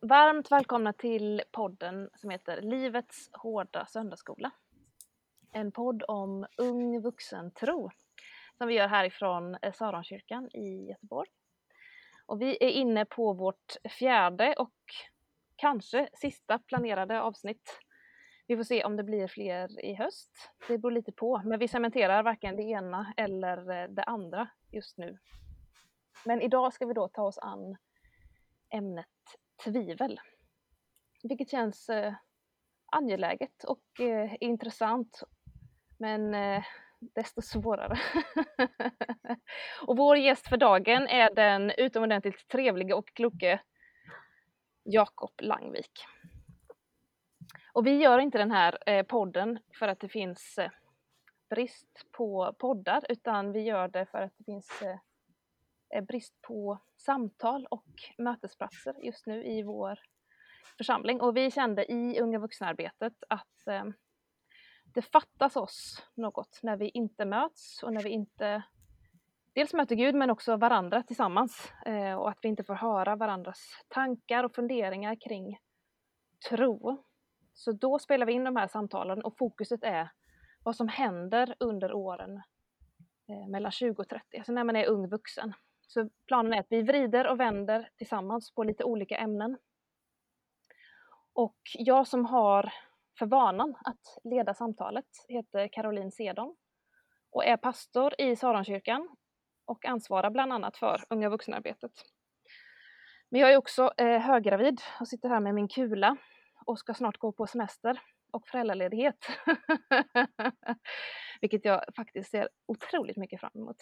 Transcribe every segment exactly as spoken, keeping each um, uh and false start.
Varmt välkomna till podden som heter Livets hårda söndagsskola. En podd om ung vuxentro som vi gör härifrån Saronkyrkan i Göteborg. Och vi är inne på vårt fjärde och kanske sista planerade avsnitt. Vi får se om det blir fler i höst. Det beror lite på, men vi cementerar varken det ena eller det andra just nu. Men idag ska vi då ta oss an ämnet tvivel. Vilket känns eh, angeläget och eh, intressant, men eh, desto svårare. Och vår gäst för dagen är den utomordentligt trevliga och kloke Jakob Langvik. Och vi gör inte den här eh, podden för att det finns eh, brist på poddar, utan vi gör det för att det finns eh, brist på samtal och mötesplatser just nu i vår församling. Och vi kände i Unga vuxenarbetet att eh, det fattas oss något när vi inte möts och när vi inte dels möter Gud men också varandra tillsammans, eh, och att vi inte får höra varandras tankar och funderingar kring tro. Så då spelar vi in de här samtalen och fokuset är vad som händer under åren eh, mellan tjugo och trettio, alltså när man är ung vuxen. Så planen är att vi vrider och vänder tillsammans på lite olika ämnen. Och jag som har för vanan att leda samtalet heter Caroline Sedon och är pastor i Saronkyrkan och ansvarar bland annat för unga vuxenarbetet. Men jag är också eh, höggravid och sitter här med min kula och ska snart gå på semester och föräldraledighet. Vilket jag faktiskt ser otroligt mycket fram emot.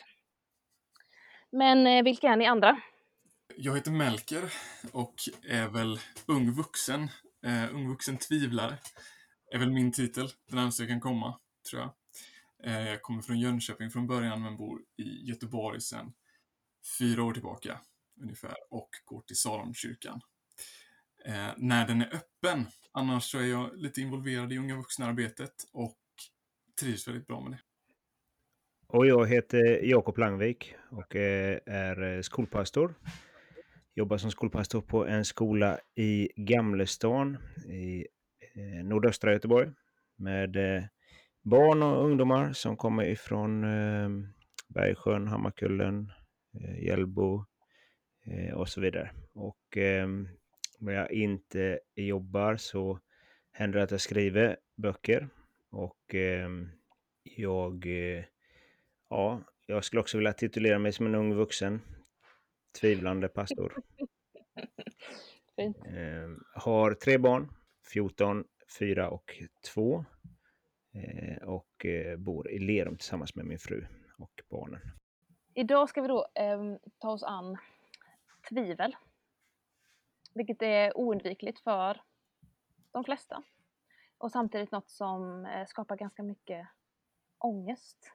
Men eh, vilka är ni andra? Jag heter Melker och är väl ung vuxen. Uh, ung vuxen tvivlare är väl min titel, den närmaste jag kan komma, tror jag. Uh, jag kommer från Jönköping från början men bor i Göteborg sedan fyra år tillbaka ungefär och går till Saronkyrkan. Uh, när den är öppen, annars så är jag lite involverad i unga vuxenarbetet och trivs väldigt bra med det. Och jag heter Jakob Langvik och är skolpastor. Jobbar som skolpastor på en skola i Gamlestan i nordöstra Göteborg med barn och ungdomar som kommer ifrån Bergsjön, Hammarkullen, Hjällbo och så vidare. Och när jag inte jobbar så händer det att jag skriver böcker och jag Ja, jag skulle också vilja titulera mig som en ung vuxen, tvivlande pastor. Fint. Eh, har tre barn, fjorton, fyra och två. Eh, och eh, bor i Lerum tillsammans med min fru och barnen. Idag ska vi då eh, ta oss an tvivel. Vilket är oundvikligt för de flesta. Och samtidigt något som eh, skapar ganska mycket ångest.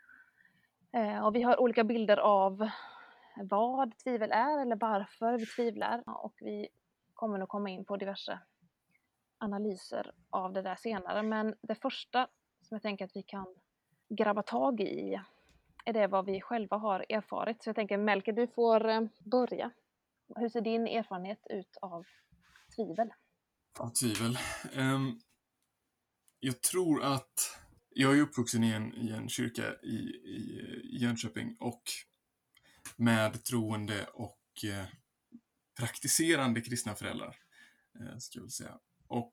Eh, och vi har olika bilder av vad tvivel är eller varför vi tvivlar. Och vi kommer nog komma in på diverse analyser av det där senare. Men det första som jag tänker att vi kan grabba tag i är det vad vi själva har erfarit. Så jag tänker, Melker, du får eh, börja. Hur ser din erfarenhet ut av tvivel? Av tvivel. Um, jag tror att jag är uppvuxen i en, i en kyrka i, i, i Jönköping och med troende och eh, praktiserande kristna föräldrar, eh, ska jag väl säga. Och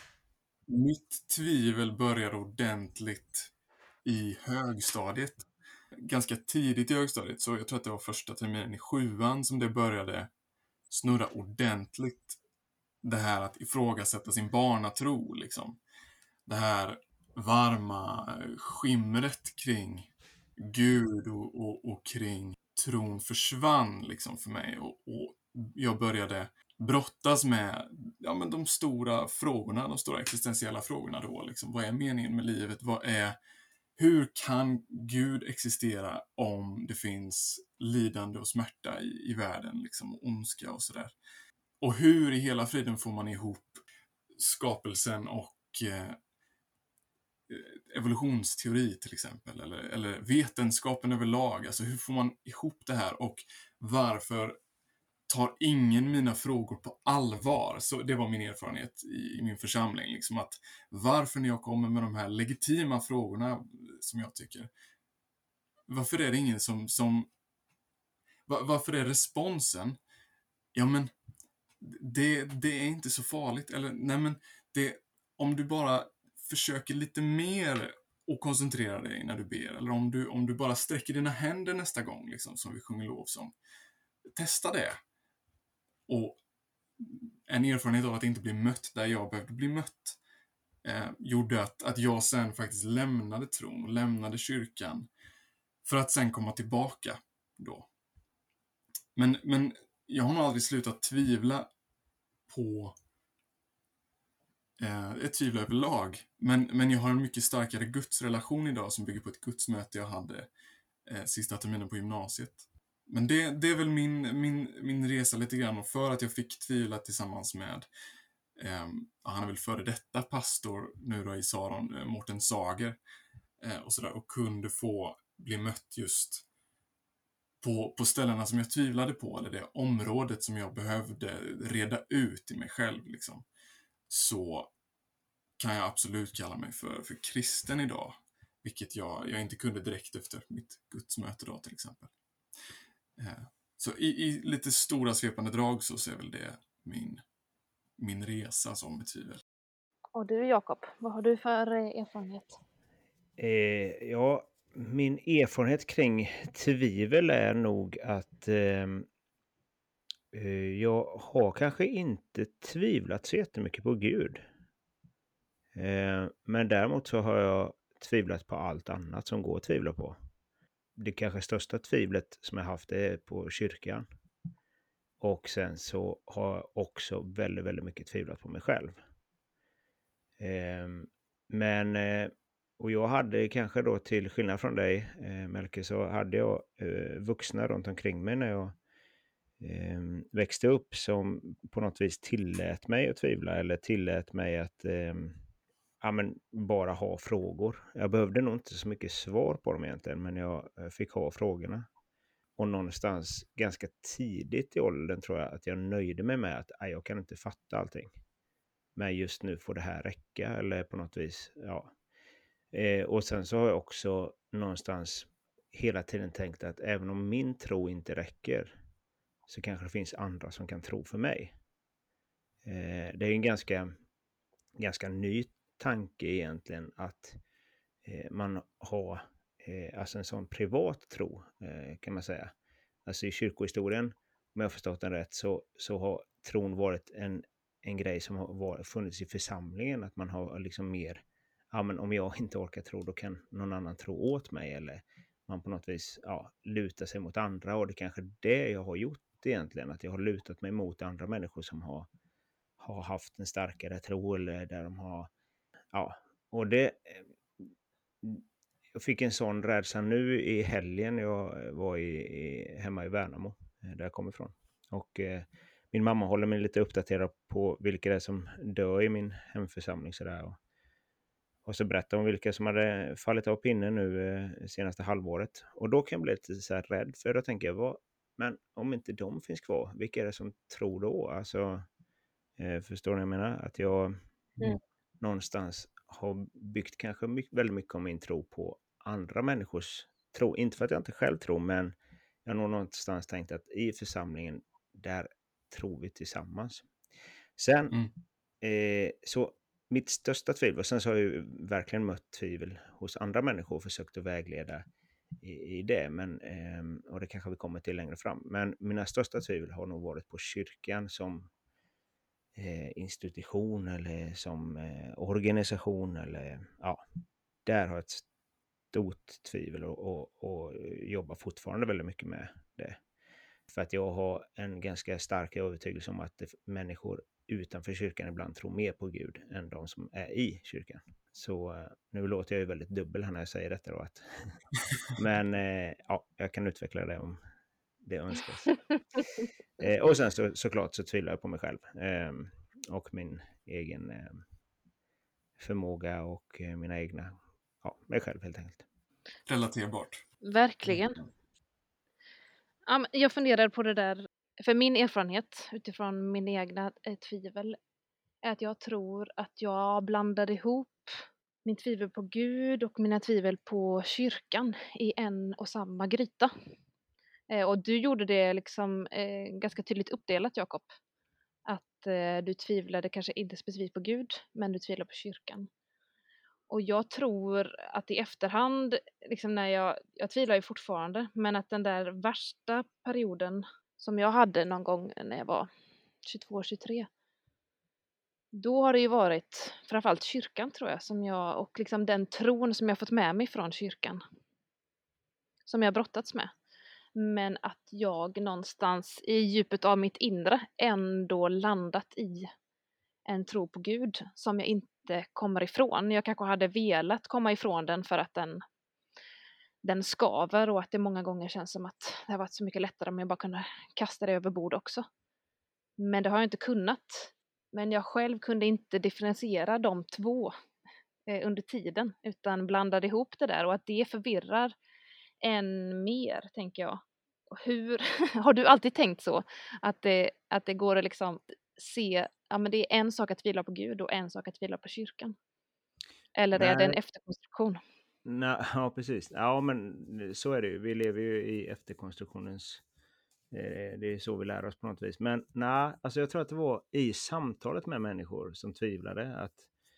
mitt tvivel började ordentligt i högstadiet. Ganska tidigt i högstadiet, så jag tror att det var första terminen i sjuan som det började snurra ordentligt. Det här att ifrågasätta sin barnatro, liksom. Det här varma skimret kring Gud och, och, och kring tron försvann liksom för mig. Och, och jag började brottas med ja, men de stora frågorna, de stora existentiella frågorna då. Liksom. Vad är meningen med livet? Vad är, hur kan Gud existera om det finns lidande och smärta i, i världen? Liksom, och ondska och sådär. Och hur i hela friden får man ihop skapelsen och eh, evolutionsteori till exempel, eller, eller vetenskapen överlag. Alltså hur får man ihop det här och varför tar ingen mina frågor på allvar. Så det var min erfarenhet i, i min församling. Liksom att varför när jag kommer med de här legitima frågorna som jag tycker, varför är det ingen som, som var, varför är responsen, ja men det, det är inte så farligt. Eller nej men det, om du bara försöker lite mer och koncentrera dig när du ber. Eller om du, om du bara sträcker dina händer nästa gång, liksom, som vi sjunger lovsång. Testa det. Och en erfarenhet av att inte bli mött där jag behövde bli mött eh, gjorde att, att jag sen faktiskt lämnade tron, lämnade kyrkan för att sen komma tillbaka då. Men, men jag har nog aldrig slutat tvivla på eh, ett tvivel överlag. Men, men jag har en mycket starkare gudsrelation idag som bygger på ett gudsmöte jag hade eh, sista terminen på gymnasiet. Men det, det är väl min, min, min resa lite grann, och för att jag fick tvivla tillsammans med eh, han är väl före detta pastor nu då i Saron, eh, Mårten Sager eh, och sådär, och kunde få bli mött just på, på ställena som jag tvivlade på, eller det området som jag behövde reda ut i mig själv liksom, så kan jag absolut kalla mig för, för kristen idag, vilket jag, jag inte kunde direkt efter mitt gudsmöte då till exempel. Så i, i lite stora svepande drag så ser väl det min, min resa som med tvivel. Och du Jakob, vad har du för erfarenhet? Eh, ja, min erfarenhet kring tvivel är nog att eh, jag har kanske inte tvivlat så jättemycket på Gud. Eh, men däremot så har jag tvivlat på allt annat som går att tvivla på. Det kanske största tvivlet som jag haft är på kyrkan. Och sen så har jag också väldigt, väldigt mycket tvivlat på mig själv. Eh, men, eh, och jag hade kanske då till skillnad från dig, eh, Melke, så hade jag eh, vuxna runt omkring mig när jag eh, växte upp som på något vis tillät mig att tvivla, eller tillät mig att eh, ja, men bara ha frågor. Jag behövde nog inte så mycket svar på dem egentligen, men jag fick ha frågorna. Och någonstans ganska tidigt i åldern tror jag att jag nöjde mig med att jag kan inte fatta allting. Men just nu får det här räcka, eller på något vis, ja. Eh, och sen så har jag också någonstans hela tiden tänkt att även om min tro inte räcker så kanske det finns andra som kan tro för mig. Eh, det är en ganska, ganska ny tanke egentligen att eh, man har eh, alltså en sån privat tro eh, kan man säga. Alltså i kyrkohistorien, om jag har förstått den rätt, så, så har tron varit en, en grej som har varit, funnits i församlingen. Att man har liksom mer, ja men om jag inte orkar tro, då kan någon annan tro åt mig. Eller man på något vis ja, lutar sig mot andra. Och det är kanske det jag har gjort egentligen. Att jag har lutat mig mot andra människor som har, har haft en starkare tro. Eller där de har, ja, och det... Jag fick en sån rädsla nu i helgen. Jag var i, i, hemma i Värnamo, där jag kommer ifrån. Och eh, min mamma håller mig lite uppdaterad på vilka det är som dör i min hemförsamling. Sådär. Och, och så berättade hon vilka som hade fallit av pinnen nu eh, senaste halvåret. Och då kan jag bli lite så här rädd. För då tänker jag, vad, men om inte de finns kvar, vilka är det som tror då? Alltså, eh, förstår ni vad jag menar? Att jag mm. någonstans har byggt kanske mycket, väldigt mycket om min tro på andra människors tro. Inte för att jag inte själv tror, men jag har nog någonstans tänkt att i församlingen, där tror vi tillsammans. Sen, mm. eh, så mitt största tvivel, och sen så har jag ju verkligen mött tvivel hos andra människor och försökt att vägleda i, i det, men, eh, och det kanske vi kommer till längre fram. Men mina största tvivel har nog varit på kyrkan som Eh, institution eller som eh, organisation, eller ja, där har jag ett stort tvivel och, och, och jobbar fortfarande väldigt mycket med det. För att jag har en ganska stark övertygelse om att det, människor utanför kyrkan ibland tror mer på Gud än de som är i kyrkan. Så eh, nu låter jag ju väldigt dubbel här när jag säger detta då. Att men eh, ja, jag kan utveckla det om det önskas. eh, och sen så, såklart så tvivlar jag på mig själv. Eh, och min egen eh, förmåga och eh, mina egna, ja, mig själv helt enkelt. Relaterbart. Verkligen. Ja, men jag funderar på det där för min erfarenhet utifrån min egna eh, tvivel är att jag tror att jag blandade ihop min tvivel på Gud och mina tvivel på kyrkan i en och samma gryta. Eh, och du gjorde det liksom eh, ganska tydligt uppdelat, Jakob. Att eh, du tvivlade kanske inte specifikt på Gud, men du tvivlade på kyrkan. Och jag tror att i efterhand, liksom när jag, jag tvivlar ju fortfarande, men att den där värsta perioden som jag hade någon gång när jag var tjugotvå tjugotre, då har det ju varit framförallt kyrkan tror jag, som jag, och liksom den tron som jag fått med mig från kyrkan, som jag brottats med. Men att jag någonstans i djupet av mitt inre ändå landat i en tro på Gud som jag inte kommer ifrån. Jag kanske hade velat komma ifrån den för att den, den skaver och att det många gånger känns som att det har varit så mycket lättare om jag bara kunde kasta det över bord också. Men det har jag inte kunnat. Men jag själv kunde inte differentiera de två eh, under tiden utan blandade ihop det där och att det förvirrar än mer, tänker jag. Hur, har du alltid tänkt så? Att det, att det går att liksom se, ja men det är en sak att tvivla på Gud och en sak att tvivla på kyrkan? Eller är det en Nej, efterkonstruktion? nej, ja precis. Ja, men så är det ju. Vi lever ju i efterkonstruktionens... eh, Det är så vi lär oss på något vis. Men nej, alltså jag tror att det var i samtalet med människor som tvivlade att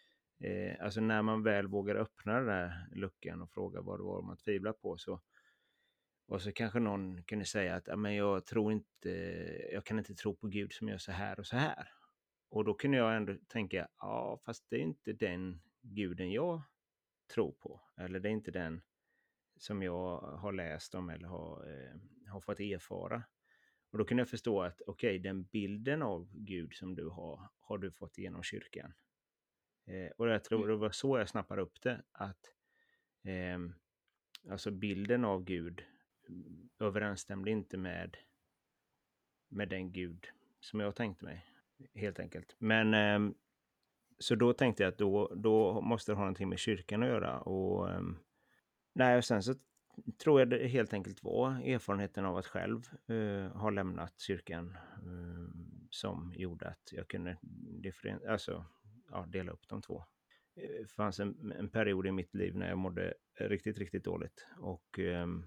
eh, alltså när man väl vågar öppna den där luckan och fråga vad det var man tvivlar på, så och så kanske någon kunde säga att "Ja, men jag tror inte, jag kan inte tro på Gud som gör så här och så här." Och då kunde jag ändå tänka, ja fast det är inte den guden jag tror på. Eller det är inte den som jag har läst om eller har, eh, har fått erfara. Och då kunde jag förstå att okej, den bilden av Gud som du har, har du fått genom kyrkan. Eh, och jag tror det var så jag snappade upp det, att eh, alltså bilden av Gud mm, överensstämde inte med, med den Gud som jag tänkte mig, helt enkelt. Men eh, så då tänkte jag att då, då måste det ha någonting med kyrkan att göra. Och ehm, nej, och sen så tror jag det helt enkelt var erfarenheten av att själv eh, ha lämnat kyrkan eh, som gjorde att jag kunde differen- alltså, ja, dela upp de två. Eh, Det fanns en, en period i mitt liv när jag mådde riktigt, riktigt dåligt. Och ehm,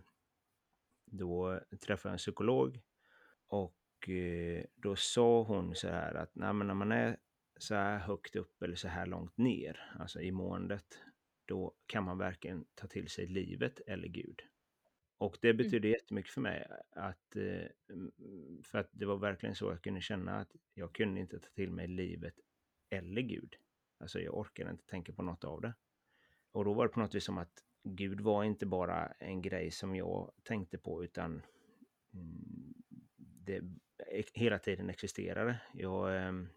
då träffade jag en psykolog. Och eh, då sa hon så här att nej, men när man är så här högt upp eller så här långt ner, alltså i måendet, då kan man verkligen ta till sig livet eller Gud. Och det betyder jättemycket för mig, att, eh, mm, för att det var verkligen så jag kunde känna att jag kunde inte ta till mig livet eller Gud. Alltså jag orkade inte tänka på något av det. Och då var det på något vis som att Gud var inte bara en grej som jag tänkte på, utan mm, det hela tiden existerade. Jag, ehm,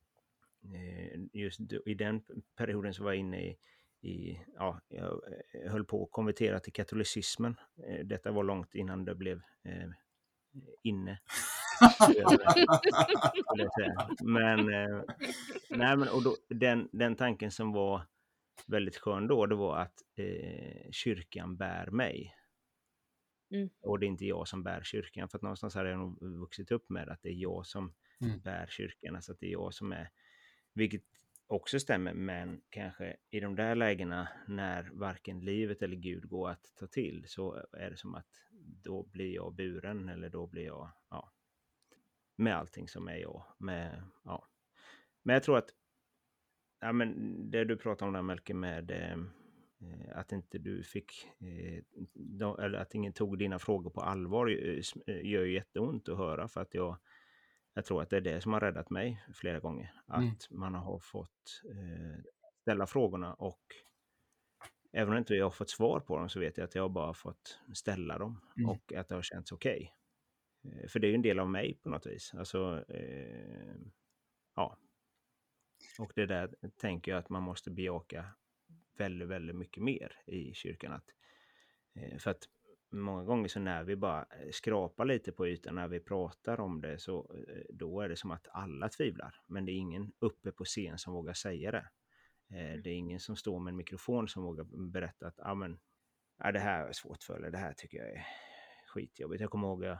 eh, just då- i den perioden så var jag inne i, i ja, jag eh, höll på att konvertera till katolicismen. Eh, Detta var långt innan det blev eh, inne, skulle jag säga. Men, eh, nej, men och då, den, den tanken som var väldigt skön då, det var att eh, kyrkan bär mig. Mm. Och det är inte jag som bär kyrkan, för att någonstans hade jag nog vuxit upp med att det är jag som Mm. bär kyrkan, alltså att det är jag som är, vilket också stämmer, men kanske i de där lägena när varken livet eller Gud går att ta till, så är det som att då blir jag buren, eller då blir jag, ja, med allting som är jag, med, ja. Men jag tror att, ja men det du pratar om där Melke, med eh, att inte du fick, eh, de, eller att ingen tog dina frågor på allvar, eh, gör ju jätteont att höra, för att jag, jag tror att det är det som har räddat mig flera gånger. Att Mm. man har fått eh, ställa frågorna, och även om inte jag har fått svar på dem, så vet jag att jag har bara fått ställa dem Mm. och att det har känts okej. Eh, för det är ju en del av mig på något vis. Alltså, eh, ja. Och det där tänker jag att man måste bejaka väldigt, väldigt mycket mer i kyrkan. Att, eh, för att många gånger så när vi bara skrapar lite på ytan, när vi pratar om det, så eh, då är det som att alla tvivlar. Men det är ingen uppe på scen som vågar säga det. Eh, det är ingen som står med en mikrofon som vågar berätta att ah, men, ja, det här är svårt för, eller det här tycker jag är skitjobbigt. Jag kommer ihåg jag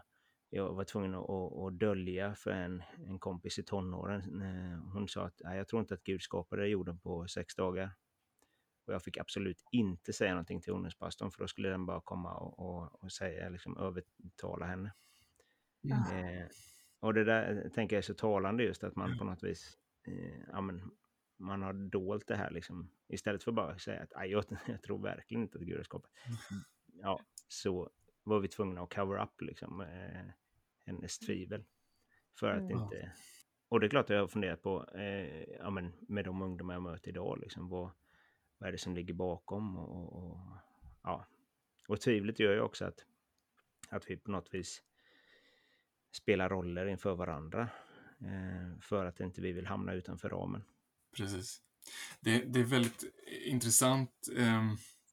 jag var tvungen att, att, att dölja för en, en kompis i tonåren. Hon sa att jag tror inte att Gud skapade jorden på sex dagar. Och jag fick absolut inte säga någonting till ungdomspastorn, för då skulle den bara komma och, och, och säga, liksom övertala henne. Mm. Eh, och det där tänker jag är så talande, just att man på något vis eh, ja, men, man har dolt det här liksom, istället för bara att säga att jag, jag tror verkligen inte att Gud har skapat. Ja, så var vi tvungna att cover up liksom, eh, hennes tvivel. För att Mm. inte... Och det är klart att jag har funderat på, eh, ja, men med de ungdomar jag möter idag, liksom, vad, vad är det som ligger bakom? Och, och, ja. och tvivlet gör ju också att, att vi på något vis spelar roller inför varandra. Eh, för att inte vi vill hamna utanför ramen. Precis. Det, det är väldigt intressant. Eh,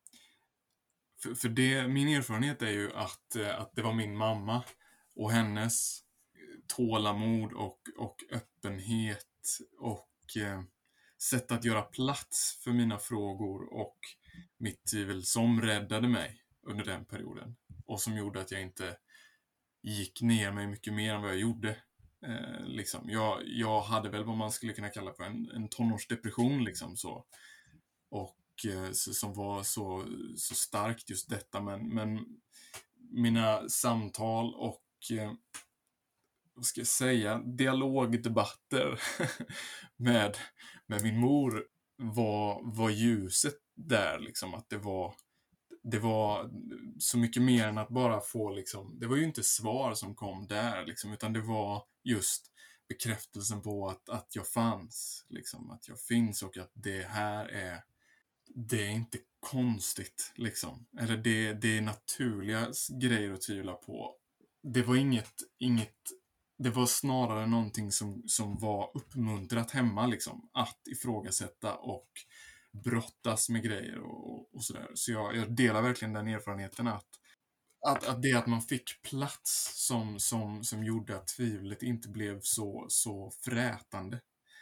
för för det, min erfarenhet är ju att, eh, att det var min mamma och hennes tålamod och, och öppenhet och eh, sätt att göra plats för mina frågor och mitt tvivel som räddade mig under den perioden. Och som gjorde att jag inte gick ner mig mycket mer än vad jag gjorde. Eh, liksom. jag, jag hade väl vad man skulle kunna kalla för en, en tonårsdepression. Liksom, så. Och eh, så, som var så, så starkt just detta. Men, men mina samtal och eh, vad ska jag säga, dialogdebatter med, med min mor var, var ljuset där. Liksom, att det var, det var så mycket mer än att bara få, liksom, det var ju inte svar som kom där, liksom, utan det var just bekräftelsen på att, att jag fanns, liksom, att jag finns och att det här är, det är inte konstigt, liksom. Eller det, det är naturliga grejer att tvivla på. Det var inget, inget det var snarare någonting som, som var uppmuntrat hemma, liksom, att ifrågasätta och brottas med grejer och, och sådär. Så jag, jag delar verkligen den erfarenheten att, att, att det att man fick plats som, som, som gjorde att tvivlet inte blev så, så frätande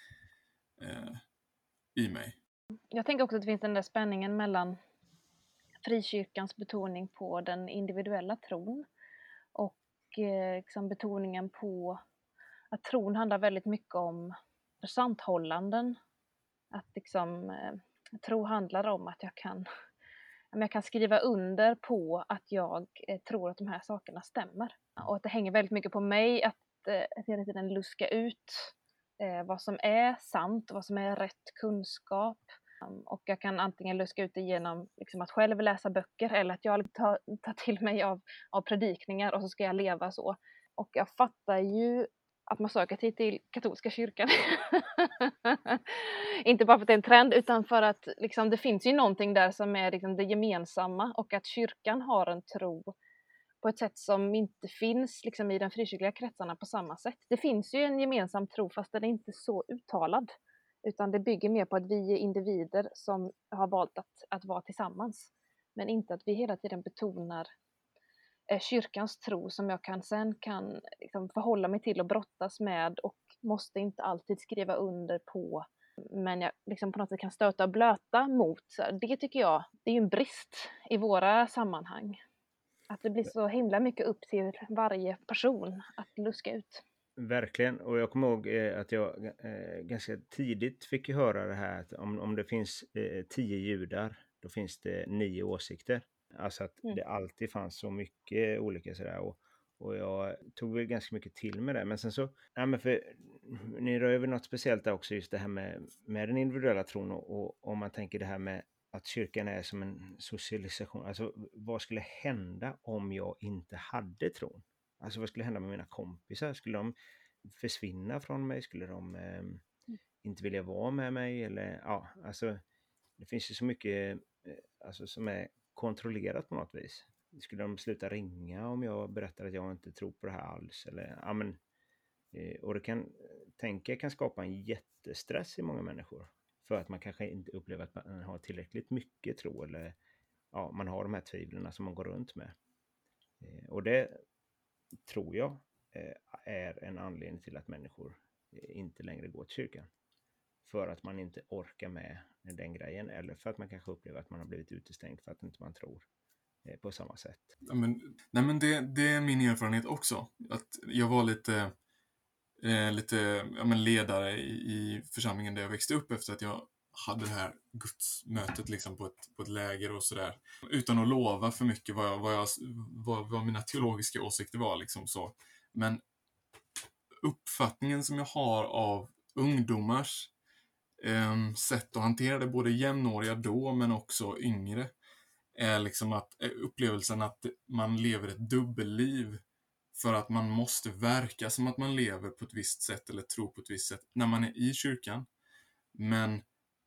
eh, i mig. Jag tänker också att det finns den där spänningen mellan frikyrkans betoning på den individuella tron och eh, liksom betoningen på att tron handlar väldigt mycket om försanthållanden. Att liksom, eh, tro handlar om att jag kan, jag kan skriva under på att jag eh, tror att de här sakerna stämmer. Och att det hänger väldigt mycket på mig att, eh, att hela tiden luska ut eh, vad som är sant, vad som är rätt kunskap. Och jag kan antingen luska ut det genom liksom, att själv läsa böcker eller att jag tar, tar till mig av, av predikningar och så ska jag leva så. Och jag fattar ju att man söker sig till katolska kyrkan. Inte bara för att det är en trend, utan för att liksom, det finns ju någonting där som är liksom, det gemensamma, och att kyrkan har en tro på ett sätt som inte finns liksom, i den frikyrkliga kretsarna på samma sätt. Det finns ju en gemensam tro, fast den är inte så uttalad, utan det bygger mer på att vi är individer som har valt att, att vara tillsammans, men inte att vi hela tiden betonar kyrkans tro som jag kan sen kan liksom förhålla mig till och brottas med och måste inte alltid skriva under på, men jag liksom på något sätt kan stöta och blöta mot. Så det tycker jag, det är ju en brist i våra sammanhang. Att det blir så himla mycket upp till varje person att luska ut. Verkligen, och jag kommer ihåg eh, att jag eh, ganska tidigt fick ju höra det här att om, om det finns eh, tio judar, då finns det nio åsikter. Alltså att Mm. det alltid fanns så mycket olika sådär, och, och jag tog väl ganska mycket till med det. Men sen så, ja, men för, ni rör över något speciellt där också, just det här med, med den individuella tron, och, och om man tänker det här med att kyrkan är som en socialisation. Alltså vad skulle hända om jag inte hade tron? Alltså vad skulle hända med mina kompisar? Skulle de försvinna från mig? Skulle de eh, inte vilja vara med mig? Eller ja, alltså det finns ju så mycket eh, alltså, som är kontrollerat på något vis. Skulle de sluta ringa om jag berättar att jag inte tror på det här alls? Eller, ja, men, eh, och det kan, tänka kan skapa en jättestress i många människor. För att man kanske inte upplever att man har tillräckligt mycket tro, eller ja, man har de här tvivlen som man går runt med. Eh, och det tror jag eh, är en anledning till att människor eh, inte längre går till kyrkan. För att man inte orkar med den grejen, eller för att man kanske upplever att man har blivit utestängd för att inte man tror. eh, på samma sätt. Ja, men, nej men det, det är min erfarenhet också. Att jag var lite, eh, lite ja, men ledare i, i församlingen där jag växte upp efter att jag hade det här gudsmötet liksom på ett, på ett läger och sådär. Utan att lova för mycket vad, jag, vad, jag, vad, vad mina teologiska åsikter var. Liksom så. Men uppfattningen som jag har av ungdomars eh, sätt att hantera det, både jämnåriga då men också yngre, är liksom att är upplevelsen att man lever ett dubbelliv för att man måste verka som att man lever på ett visst sätt eller tror på ett visst sätt när man är i kyrkan. Men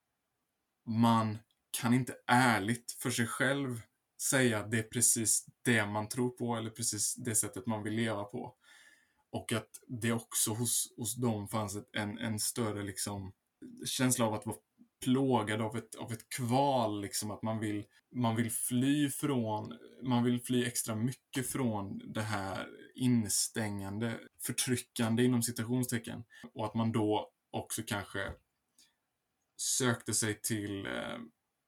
man kan inte ärligt för sig själv säga att det är precis det man tror på eller precis det sättet man vill leva på. Och att det också hos, hos dem fanns ett, en, en större liksom, känsla av att vara plågad av ett, av ett kval. Liksom, att man vill, man vill fly från, man vill fly extra mycket från det här instängande, förtryckande inom citationstecken. Och att man då också kanske sökte sig till eh,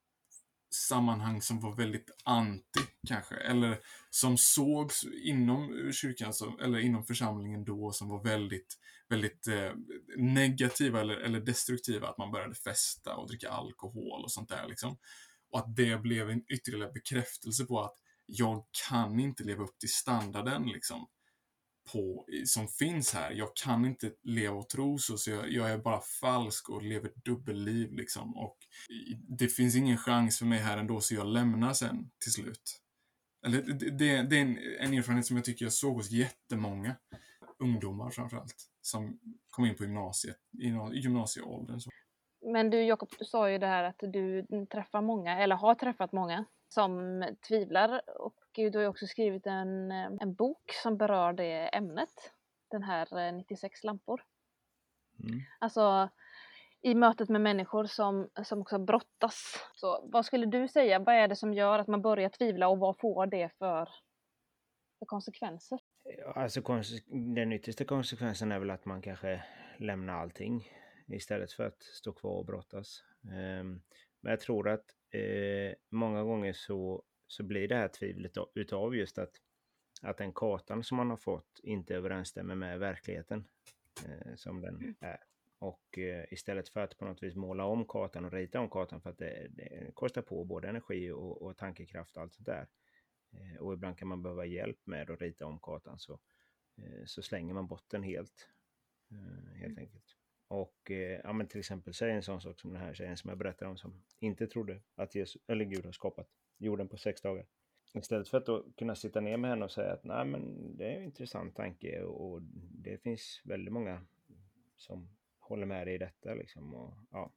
sammanhang som var väldigt anti kanske, eller som sågs inom kyrkan som, eller inom församlingen då som var väldigt, väldigt eh, negativa eller, eller destruktiva, att man började festa och dricka alkohol och sånt där liksom. Och att det blev en ytterligare bekräftelse på att jag kan inte leva upp till standarden liksom på, som finns här. Jag kan inte leva och tro så, så jag, jag är bara falsk och lever ett dubbelliv liksom. Och det finns ingen chans för mig här ändå, så jag lämnar sen till slut. Eller det, det, det är en, en erfarenhet som jag tycker jag såg hos jättemånga ungdomar framförallt som kom in på gymnasiet, i gymnasieåldern. Så. Men du Jakob, du sa ju det här att du träffar många, eller har träffat många som tvivlar, och du har ju också skrivit en, en bok som berör det ämnet, den här nittiosex lampor. Mm. Alltså i mötet med människor som, som också brottas. Så vad skulle du säga, vad är det som gör att man börjar tvivla, och vad får det för, för konsekvenser? Alltså den yttersta konsekvensen är väl att man kanske lämnar allting istället för att stå kvar och brottas. Um, men jag tror att uh, många gånger så, så blir det här tvivlet utav just att, att den kartan som man har fått inte överensstämmer med verkligheten uh, som den är. Och uh, istället för att på något vis måla om kartan och rita om kartan, för att det, det kostar på både energi och, och tankekraft och allt sånt där. Uh, och ibland kan man behöva hjälp med att rita om kartan, så, uh, så slänger man bort den helt. Uh, helt enkelt. Och eh, ja, men till exempel säg en sån sak som den här tjejen som jag berättade om, som inte trodde att Jesus, eller Gud har skapat jorden på sex dagar. Istället för att då kunna sitta ner med henne och säga att nej, men det är en intressant tanke, och, och det finns väldigt många som håller med dig i detta liksom, och ja,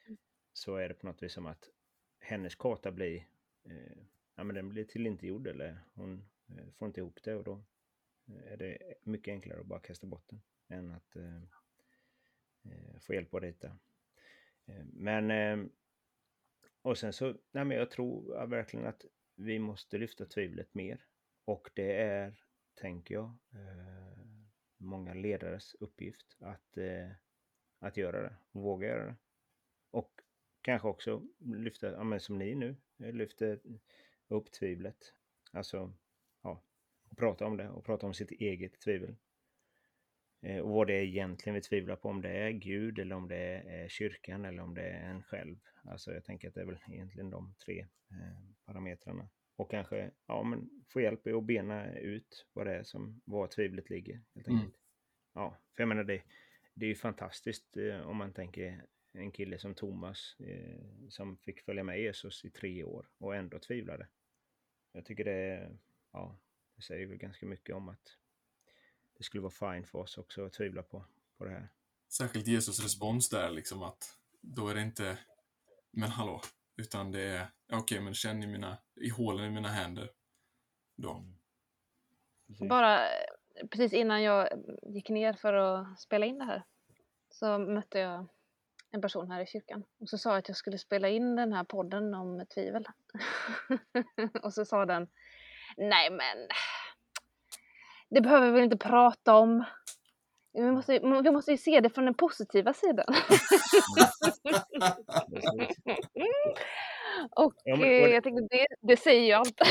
så är det på något vis som att hennes karta blir eh, ja, men den blir till inte gjord, eller hon eh, får inte ihop det, och då är det mycket enklare att bara kasta bort den än att eh, få hjälp att rita. Men och sen så, nej men jag tror verkligen att vi måste lyfta tvivlet mer, och det är, tänker jag, många ledares uppgift att, att göra det, våga göra det, och kanske också lyfta, ja men som ni nu lyfter upp tvivlet, alltså ja, och prata om det och prata om sitt eget tvivel. Och vad det är egentligen vi tvivlar på, om det är Gud eller om det är kyrkan eller om det är en själv. Alltså jag tänker att det är väl egentligen de tre eh, parametrarna. Och kanske ja, men få hjälp att bena ut vad det är som, var tvivlet ligger. Helt enkelt. Mm. Ja, för jag menar det, det är ju fantastiskt eh, om man tänker en kille som Thomas eh, som fick följa med Jesus i tre år och ändå tvivlade. Jag tycker det, ja, det säger väl ganska mycket om att det skulle vara fine för oss också att tvivla på, på det här. Särskilt Jesus respons där, liksom att då är det inte, men hallå, utan det är, okej, okay, men känn i, mina, i hålen i mina händer då. Mm. Precis. Bara precis innan jag gick ner för att spela in det här så mötte jag en person här i kyrkan, och så sa jag att jag skulle spela in den här podden om tvivel. Och så sa den, nej men det behöver vi väl inte prata om. Vi måste, vi måste ju se det från den positiva sidan. och, Ja, men, eh, och, jag tänkte det, det säger ju allt.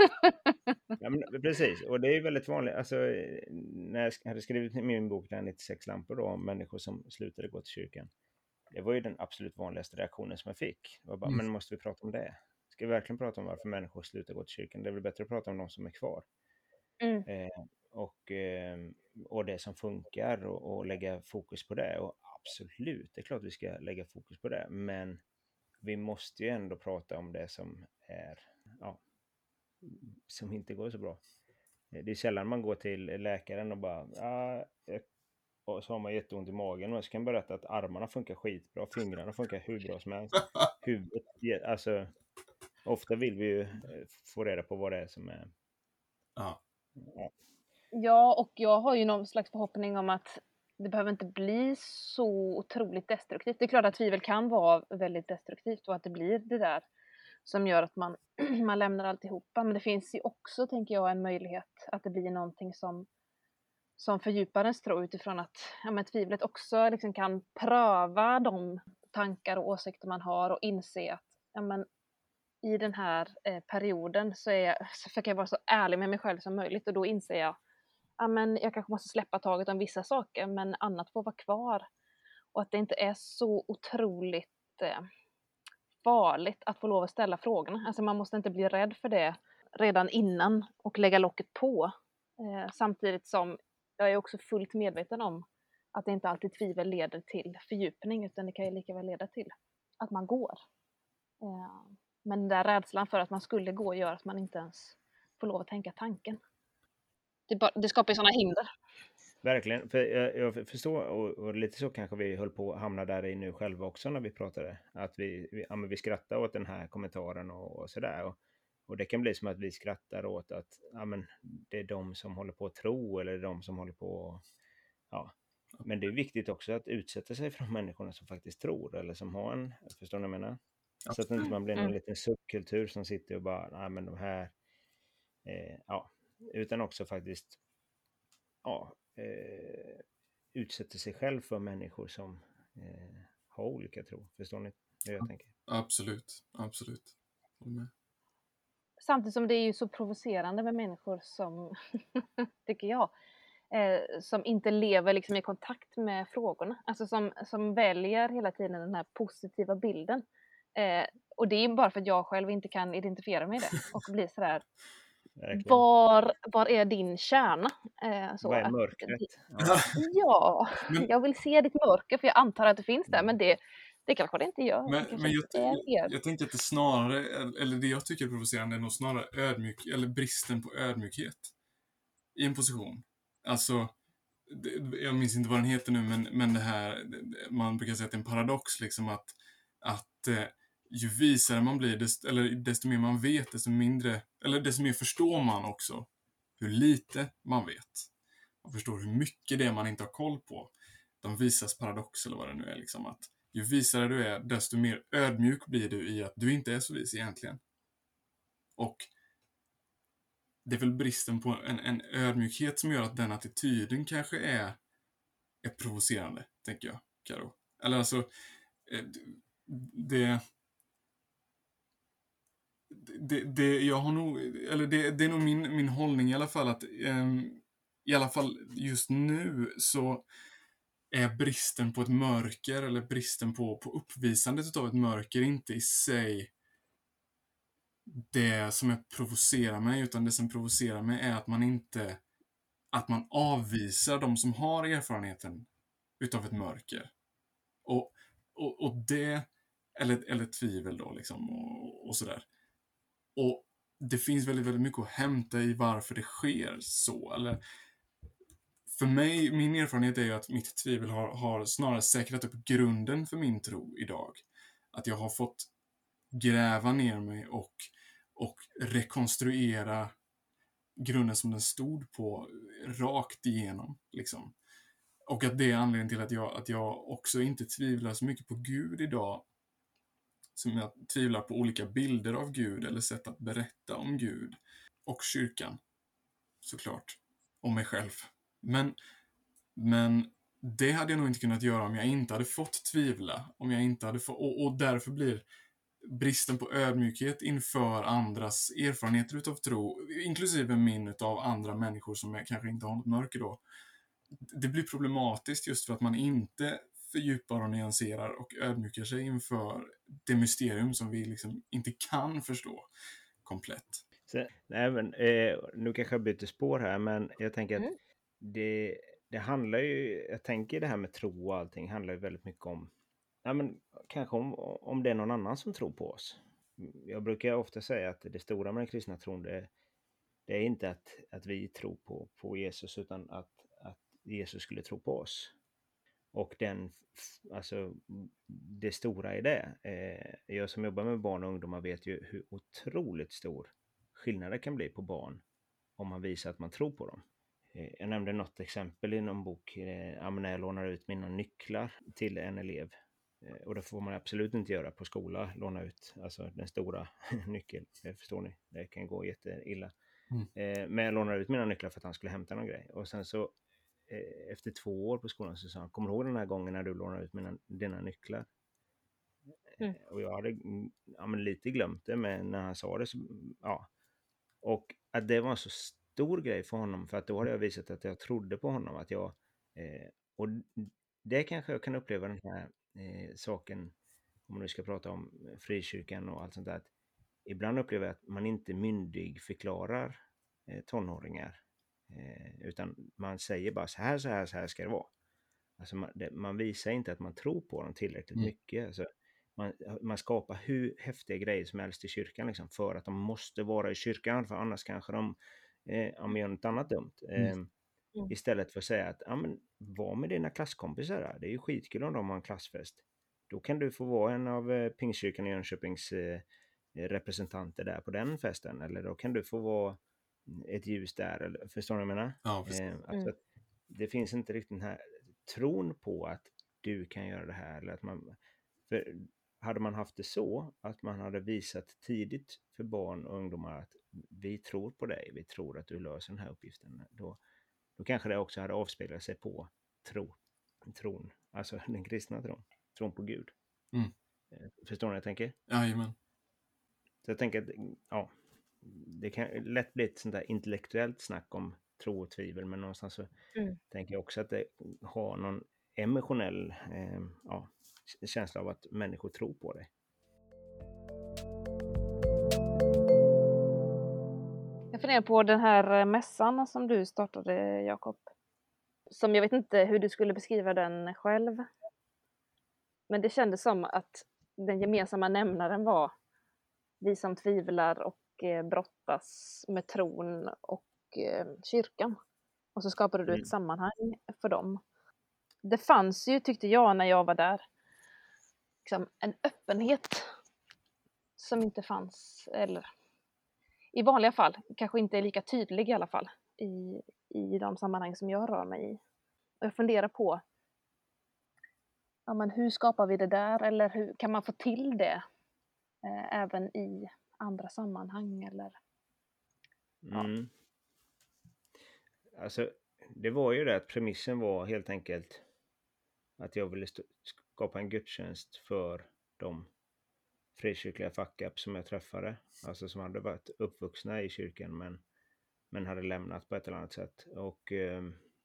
ja, men precis, och det är väldigt vanligt. Alltså, eh, när jag sk- hade skrivit min bok där nittiosex lampor då, om människor som slutade gå till kyrkan. Det var ju den absolut vanligaste reaktionen som jag fick. Det var bara, Mm. men måste vi prata om det? Ska vi verkligen prata om varför människor slutar gå till kyrkan? Det är väl bättre att prata om de som är kvar. Mm. Eh, och, eh, och det som funkar och, och lägga fokus på det. Och absolut, det är klart vi ska lägga fokus på det. Men vi måste ju ändå prata om det som är, ja, som inte går så bra. Eh, Det är sällan man går till läkaren och bara, ah, jag- och så har man jätteont i magen och så kan jag berätta att armarna funkar skitbra, fingrarna funkar hur bra som helst. Huvudet, ja, alltså, ofta vill vi ju eh, få reda på vad det är som är. Ja. Ja, Ja, och jag har ju någon slags förhoppning om att det behöver inte bli så otroligt destruktivt. Det är klart att tvivel kan vara väldigt destruktivt och att det blir det där som gör att man, man lämnar alltihopa. Men det finns ju också, tänker jag, en möjlighet att det blir någonting som, som fördjupar ens tro utifrån att ja, men tvivlet också liksom kan pröva de tankar och åsikter man har och inse att ja, men, i den här eh, perioden så, är jag, så försöker jag vara så ärlig med mig själv som möjligt och då inser jag ja, men jag kanske måste släppa taget om vissa saker men annat får vara kvar. Och att det inte är så otroligt eh, farligt att få lov att ställa frågorna. Alltså man måste inte bli rädd för det redan innan och lägga locket på. Eh, samtidigt som jag är också fullt medveten om att det inte alltid tvivel leder till fördjupning utan det kan ju lika väl leda till att man går. Eh, men den där rädslan för att man skulle gå gör att man inte ens får lov att tänka tanken. Det, bara, det skapar ju sådana hinder. verkligen, för jag, jag förstår, och, och lite så kanske vi höll på att hamna där i nu själva också när vi pratade. Att vi, vi, ja, men vi skrattar åt den här kommentaren och, och sådär. Och, och det kan bli som att vi skrattar åt att ja, men det är de som håller på att tro eller de som håller på att, ja. Men det är viktigt också att utsätta sig för de människorna som faktiskt tror eller som har en, förstår ni vad jag menar? Så att inte man blir någon Mm. liten subkultur som sitter och bara, nej men de här, eh, ja, utan också faktiskt, ja, eh, utsätter sig själv för människor som eh, har olika tro. Förstår ni hur jag tänker? Absolut, absolut. Håller med. Samtidigt som det är ju så provocerande med människor som, tycker jag, eh, som inte lever liksom i kontakt med frågorna. Alltså som, som väljer hela tiden den här positiva bilden. Eh, och det är ju bara för att jag själv inte kan identifiera mig i det och bli sådär, Verkligen. var, var är din kärna? Eh, så Vad är att- mörkret? Ja. Ja, Men- jag vill se ditt mörker för jag antar att det finns där, men det, det kanske det inte gör. Det Men, kanske men jag, inte är er. jag tänker att det snarare, eller det jag tycker är provocerande är nog snarare ödmjuk, eller bristen på ödmjukhet i en position. Alltså, det, jag minns inte vad den heter nu, men, men det här, man brukar säga att det är en paradox liksom att, att eh, ju visare man blir, desto, eller desto mer man vet, desto mindre, eller desto mer förstår man också hur lite man vet. Man förstår hur mycket det är man inte har koll på. De visas paradox eller vad det nu är liksom att ju visare du är, desto mer ödmjuk blir du i att du inte är så vis egentligen. Och det är väl bristen på en, en ödmjukhet som gör att den attityden kanske är, är provocerande, tänker jag, Karo. Eller alltså, det, det, det jag har nog, eller det, det är nog min, min hållning i alla fall att um, i alla fall just nu så är bristen på ett mörker eller bristen på, på uppvisandet av ett mörker inte i sig det som är provocerar mig, utan det som provocerar mig är att man inte att man avvisar de som har erfarenheten utav ett mörker. Och, och, och det eller, eller tvivel då liksom och, och sådär. Och det finns väldigt, väldigt mycket att hämta i varför det sker så. Eller för mig, min erfarenhet är ju att mitt tvivel har, har snarare säkrat upp grunden för min tro idag. Att jag har fått gräva ner mig och, och rekonstruera grunden som den stod på rakt igenom. Liksom. Och att det är anledningen till att jag, att jag också inte tvivlar så mycket på Gud idag. Som jag tvivlar på olika bilder av Gud eller sätt att berätta om Gud. Och kyrkan, såklart. Och mig själv. Men, men det hade jag nog inte kunnat göra om jag inte hade fått tvivla. Om jag inte hade fått, och, och därför blir bristen på ödmjukhet inför andras erfarenheter utav tro, inklusive min utav andra människor som jag kanske inte har något mörker då. Det blir problematiskt just för att man inte fördjupar och nyanserar och ödmjukar sig inför det mysterium som vi liksom inte kan förstå komplett. Så, nej, men, eh, nu kanske jag byter spår här, men jag tänker att Mm. det, det handlar ju, jag tänker det här med tro och allting handlar ju väldigt mycket om, ja, men, kanske om, om det är någon annan som tror på oss. Jag brukar ofta säga att det stora med den kristna tron, det, det är inte att, att vi tror på, på Jesus, utan att, att Jesus skulle tro på oss. Och den, alltså, det stora i det, eh, jag som jobbar med barn och ungdomar vet ju hur otroligt stor skillnad det kan bli på barn om man visar att man tror på dem. Eh, jag nämnde något exempel i någon bok, eh, när jag lånar ut mina nycklar till en elev. Eh, och det får man absolut inte göra på skola, låna ut alltså den stora nyckeln, eh, förstår ni, det kan gå jätteilla. Mm. Eh, men jag lånade ut mina nycklar för att han skulle hämta någon grej. Och sen så efter två år på skolan så sa han, kommer du ihåg den här gången när du lånade ut mina, dina nycklar? Mm. Och jag hade ja, men lite glömt det, men när han sa det så, ja. Och att det var en så stor grej för honom, för att då hade jag visat att jag trodde på honom, att jag, eh, och det kanske jag kan uppleva den här eh, saken, om man nu ska prata om frikyrkan och allt sånt där, att ibland upplever jag att man inte myndig förklarar eh, tonåringar. Eh, utan man säger bara så här, så här, så här ska det vara. Alltså man, det, man visar inte att man tror på dem tillräckligt Mm. mycket. Alltså man, man skapar hur häftiga grejer som helst i kyrkan liksom, för att de måste vara i kyrkan, för annars kanske de eh, gör något annat dumt. Eh, Mm. Istället för att säga att ja, men, var med dina klasskompisar där. Det är ju skitkul om de har en klassfest. Då kan du få vara en av eh, Pingstkyrkan i Jönköpings eh, representanter där på den festen. Eller då kan du få vara ett ljus där. Eller, förstår ni vad jag menar? Ja, precis. Eh, alltså Mm. att det finns inte riktigt den här tron på att du kan göra det här. Eller att man, för hade man haft det så att man hade visat tidigt för barn och ungdomar att vi tror på dig, vi tror att du löser den här uppgiften, då, då kanske det också hade avspeglat sig på tro, tron, alltså den kristna tron, tron på Gud. Mm. Förstår ni vad jag tänker? Jajamän. Så jag tänker att ja, det kan lätt bli ett sånt där intellektuellt snack om tro och tvivel, men någonstans så Mm. tänker jag också att det har någon emotionell eh, ja, känsla av att människor tror på dig. Jag funderar på den här mässan som du startade, Jakob. Som jag vet inte hur du skulle beskriva den själv. Men det kändes som att den gemensamma nämnaren var vi som tvivlar och eh, brottas med tron och eh, kyrkan. Och så skapade du Mm. ett sammanhang för dem. Det fanns ju, tyckte jag när jag var där, liksom en öppenhet som inte fanns, eller i vanliga fall, kanske inte är lika tydlig i alla fall, i, i de sammanhang som jag rör mig i. Och jag funderar på, ja, men hur skapar vi det där, eller hur kan man få till det eh, även i andra sammanhang, eller? Ja. Mm. Alltså, det var ju det att premissen var helt enkelt att jag ville st- skapa en gudstjänst för de frikyrkliga fuck-ups som jag träffade. Alltså som hade varit uppvuxna i kyrkan men, men hade lämnat på ett eller annat sätt. Och eh,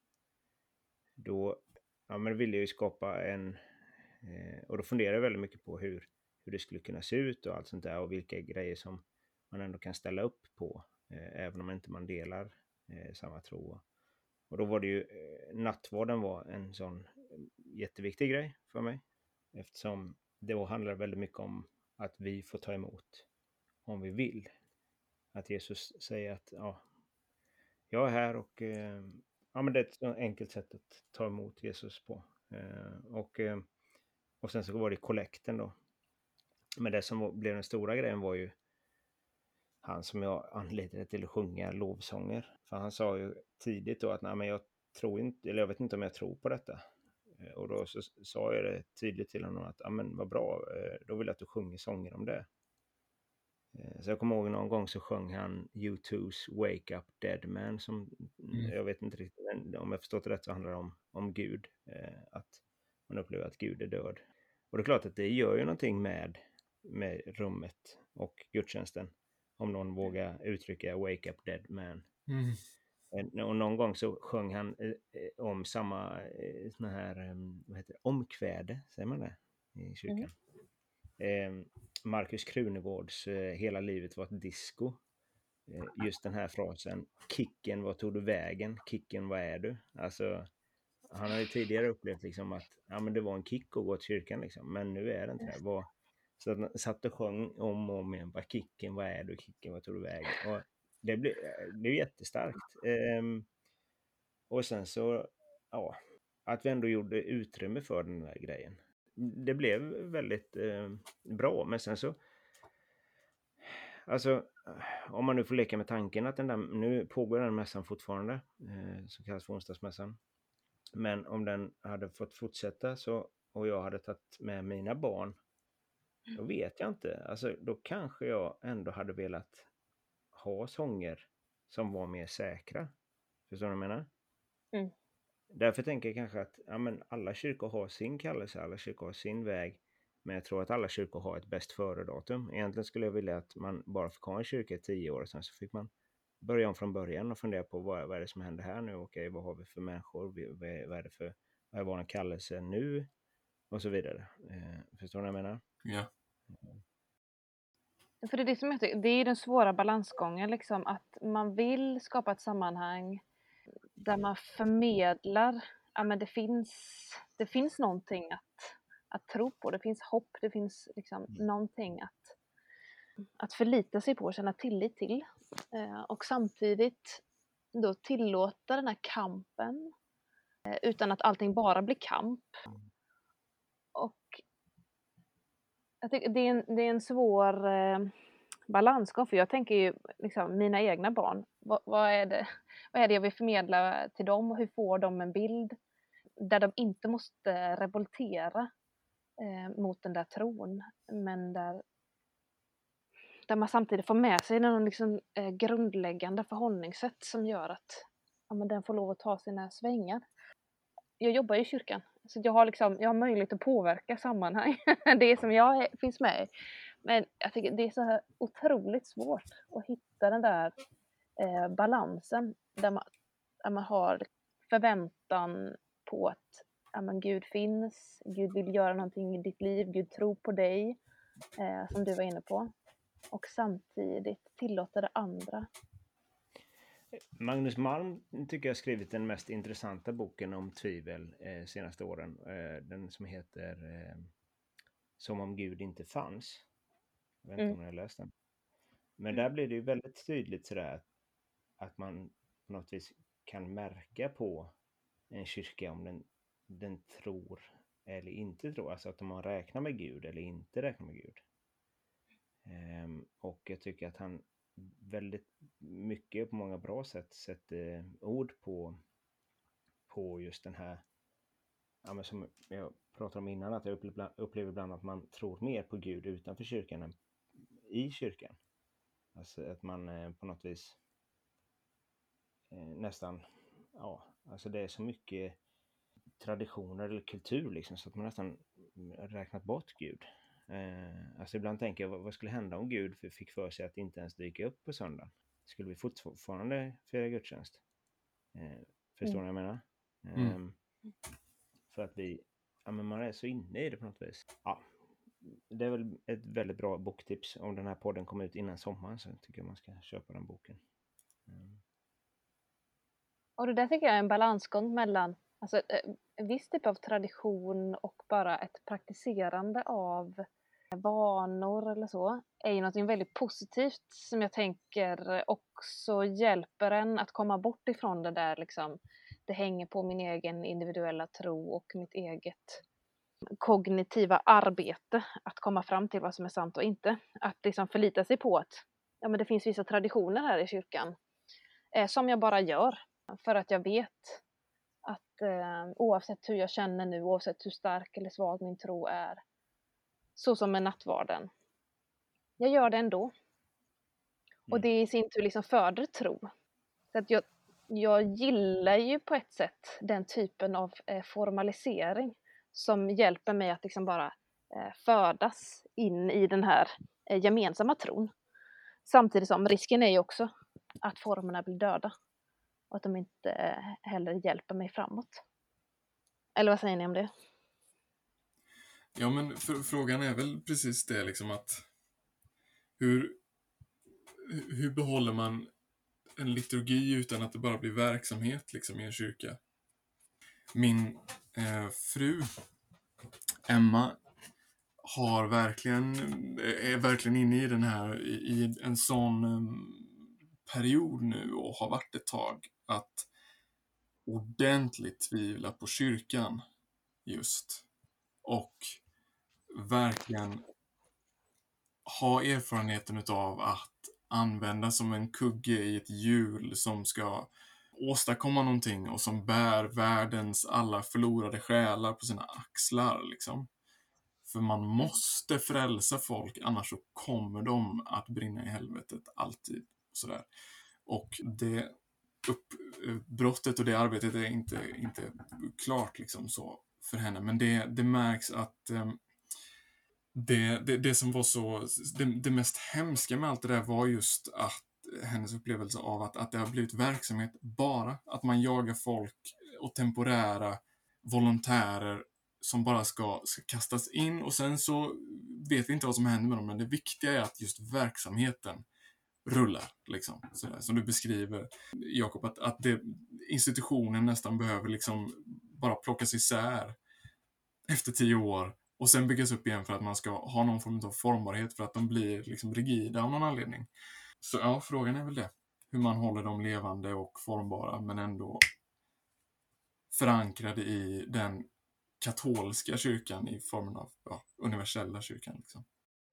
då ja, men ville jag ju skapa en... Eh, och då funderade jag väldigt mycket på hur, hur det skulle kunna se ut och allt sånt där. Och vilka grejer som man ändå kan ställa upp på. Eh, även om inte man delar eh, samma tro. Och då var det ju... Eh, nattvarden var en sån jätteviktig grej för mig. Eftersom det handlar väldigt mycket om att vi får ta emot om vi vill. Att Jesus säger att ja, jag är här och eh, ja, men det är ett så enkelt sätt att ta emot Jesus på. Eh, och, eh, och sen så var det kollekten då. Men det som var, blev den stora grejen var ju han som jag anlitade till att sjunga lovsånger. För han sa ju tidigt då att nej, men jag tror inte, eller jag vet inte om jag tror på detta. Eh, och då så sa jag det tydligt till honom att ja, men vad bra, eh, då vill jag att du sjunger sånger om det. Så jag kommer ihåg någon gång så sjöng han U two's Wake Up Dead Man som, Mm. jag vet inte riktigt, men om jag förstått det rätt så handlar det om, om Gud. Eh, att man upplever att Gud är död. Och det är klart att det gör ju någonting med med rummet och gudstjänsten. Om någon vågar uttrycka wake up dead man. Mm. Och någon gång så sjöng han eh, om samma eh, såna här eh, vad heter det? Omkväde, säger man det i kyrkan. Mm. Eh, Markus Krunegårds eh, Hela livet var ett disco. Eh, just den här frasen, kicken, vad tog du vägen? Kicken, vad är du? Alltså, han har ju tidigare upplevt liksom att ja, men det var en kick att gå till kyrkan liksom, men nu är det inte det. Vad, så att han satt och sjöng om och om igen, bara kicken, vad är du? Kicken, vad tog du vägen? Och det blev, det blev jättestarkt. Ehm, och sen så, ja, att vi ändå gjorde utrymme för den här grejen. Det blev väldigt eh, bra, men sen så, alltså, om man nu får leka med tanken att den där, nu pågår den mässan fortfarande, eh, som kallas för onsdagsmässan. Men om den hade fått fortsätta så, och jag hade tagit med mina barn, då vet jag inte. Alltså, då kanske jag ändå hade velat ha sånger som var mer säkra. Förstår du vad jag menar? Mm. Därför tänker jag kanske att ja, men alla kyrkor har sin kallelse, alla kyrkor har sin väg. Men jag tror att alla kyrkor har ett bäst före-datum. Egentligen skulle jag vilja att man bara fick ha en kyrka i tio år, sen så fick man börja om från början och fundera på vad, vad är det som händer här nu? Okej, vad har vi för människor? Vad är, vad är det för, vad är vår kallelse nu? Och så vidare. Eh, förstår du vad jag menar? Ja. För det är det som jag tycker, det är den svåra balansgången liksom, att man vill skapa ett sammanhang där man förmedlar, ja men det finns, det finns någonting att, att tro på, det finns hopp, det finns liksom Mm. någonting att, att förlita sig på och känna tillit till. Eh, och samtidigt då tillåta den här kampen eh, utan att allting bara blir kamp. Och jag tycker det är en, det är en svår eh, balansgång, för jag tänker ju liksom mina egna barn, vad, vad, är det, vad är det jag vill förmedla till dem och hur får de en bild där de inte måste revoltera eh, mot den där tron, men där, där man samtidigt får med sig någon liksom, eh, grundläggande förhållningssätt som gör att ja, men den får lov att ta sina svängar. Jag jobbar i kyrkan, så jag har, liksom, jag har möjlighet att påverka sammanhang, det som jag är, finns med i. Men jag tycker det är så här otroligt svårt att hitta den där eh, balansen där man, där man har förväntan på att ja, men Gud finns, Gud vill göra någonting i ditt liv, Gud tror på dig, eh, som du var inne på. Och samtidigt tillåta det andra. Magnus Malm tycker jag har skrivit den mest intressanta boken om tvivel eh, senaste åren. Eh, den som heter eh, Som om Gud inte fanns. Jag vet inte Mm. om jag har läst den. Men där blir det ju väldigt tydligt sådär att, att man på något vis kan märka på en kyrka om den, den tror eller inte tror. Alltså att de har räknat med Gud eller inte räknar med Gud. Ehm, och jag tycker att han väldigt mycket på många bra sätt sätter ord på, på just den här, ja, men som jag pratade om innan, att jag upplever, upplever ibland att man tror mer på Gud utanför kyrkan än i kyrkan. Alltså att man eh, på något vis eh, nästan, ja, alltså det är så mycket traditioner eller kultur liksom, så att man nästan räknat bort Gud. Eh, alltså ibland tänker jag, vad, vad skulle hända om Gud fick för sig att inte ens dyka upp på söndagen? Skulle vi fortfarande fira gudstjänst? Eh, förstår ni Mm. vad jag menar? Mm. Eh, för att vi, ja men man är så inne i det på något vis. Ja, det är väl ett väldigt bra boktips. Om den här podden kommer ut innan sommaren så tycker jag man ska köpa den boken. Mm. Och det där tycker jag är en balansgång mellan alltså, en viss typ av tradition och bara ett praktiserande av vanor eller så är ju något väldigt positivt som jag tänker också hjälper en att komma bort ifrån det där liksom, det hänger på min egen individuella tro och mitt eget kognitiva arbete att komma fram till vad som är sant och inte. Att liksom förlita sig på att ja, men det finns vissa traditioner här i kyrkan eh, som jag bara gör för att jag vet att eh, oavsett hur jag känner nu, oavsett hur stark eller svag min tro är, så som med nattvarden, jag gör det ändå. Mm. Och det i sin tur liksom föder tro. Så att jag, jag gillar ju på ett sätt den typen av eh, formalisering som hjälper mig att liksom bara eh, födas in i den här eh, gemensamma tron. Samtidigt som risken är ju också att formerna blir döda och att de inte eh, heller hjälper mig framåt. Eller vad säger ni om det? Ja, men för, frågan är väl precis det liksom att hur, hur behåller man en liturgi utan att det bara blir verksamhet liksom i en kyrka? Min eh, fru Emma har verkligen är verkligen inne i den här i, i en sån um, period nu och har varit ett tag att ordentligt tvivla på kyrkan just och verkligen ha erfarenheten utav att använda som en kugge i ett hjul som ska åstadkomma någonting och som bär världens alla förlorade själar på sina axlar liksom. För man måste frälsa folk, annars så kommer de att brinna i helvetet alltid. Sådär. Och det uppbrottet och det arbetet är inte, inte klart liksom så för henne. Men det, det märks att um, det, det, det som var så, det, det mest hemska med allt det där var just att hennes upplevelse av att, att det har blivit verksamhet bara. Att man jagar folk och temporära volontärer som bara ska, ska kastas in och sen så vet vi inte vad som händer med dem, men det viktiga är att just verksamheten rullar liksom, sådär, som du beskriver Jakob, att, att det, institutionen nästan behöver liksom bara plockas isär efter tio år och sen byggas upp igen för att man ska ha någon form av formbarhet för att de blir liksom rigida av någon anledning. Så ja, frågan är väl det, hur man håller dem levande och formbara men ändå förankrade i den katolska kyrkan i formen av ja, universella kyrkan. Liksom.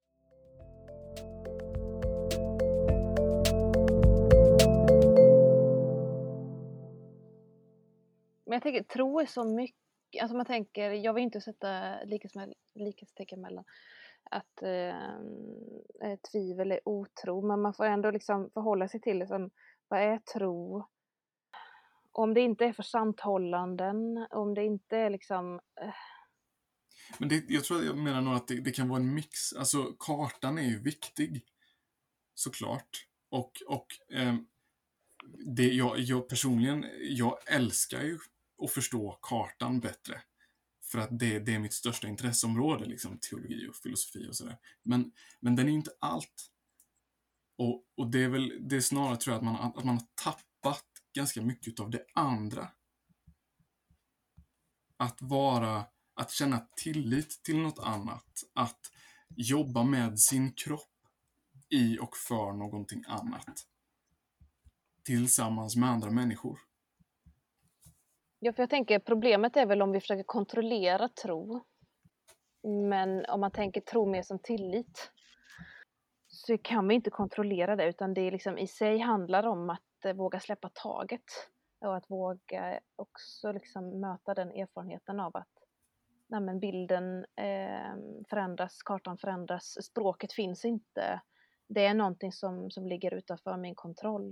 Men jag tänker, tro är så mycket, alltså man tänker, jag vill inte sätta likhetstecken mellan att eh, tvivel är otro, men man får ändå liksom förhålla sig till liksom, vad är tro? Om det inte är försanthållanden, om det inte är liksom... Eh... Men det, jag tror att jag menar nog att det, det kan vara en mix. Alltså kartan är ju viktig, såklart. Och, och eh, det, jag, jag personligen, jag älskar ju att förstå kartan bättre. För att det, det är mitt största intresseområde, liksom teologi och filosofi och sådär. Men, men den är ju inte allt. Och, och det är väl det är snarare tror jag att man, att man har tappat ganska mycket av det andra. Att vara, att känna tillit till något annat. Att jobba med sin kropp i och för någonting annat. Tillsammans med andra människor. Ja, för jag tänker problemet är väl om vi försöker kontrollera tro. Men om man tänker tro mer som tillit så kan vi inte kontrollera det, utan det är liksom i sig handlar om att eh, våga släppa taget och att våga också liksom möta den erfarenheten av att nej, men bilden eh, förändras, kartan förändras, språket finns inte. Det är någonting som, som ligger utanför min kontroll.